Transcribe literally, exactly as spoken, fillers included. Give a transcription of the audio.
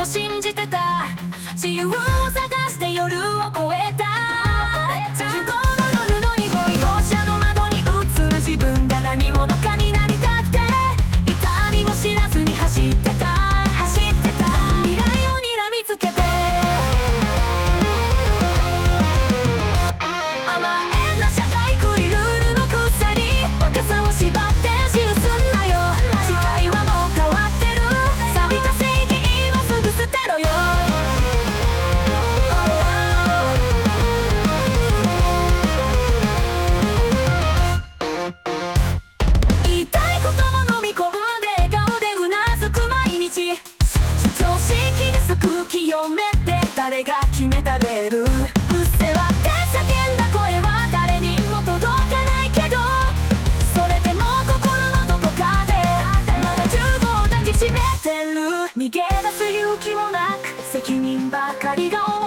を信じてた。自由を探して夜を越えた。じゅうごどの布に恋校舎の窓に映る自分が何者かになりたくて、痛みも知らずに走ってた走ってた。未来をにらみつけて、甘えんな社会クイルールの鎖、若さを縛って自由すんなよ。時代はもう変わってる。錆びた正義今すぐ捨てろよ。言いたいことを飲み込んで笑顔でうなずく毎日。常識です空気読めて誰が決めたレール。うっせわって叫んだ声は誰にも届かないけど、それでも心のどこかでまだじゅうごを抱きしめてる。逃げ出す勇気もなく責任ばかりが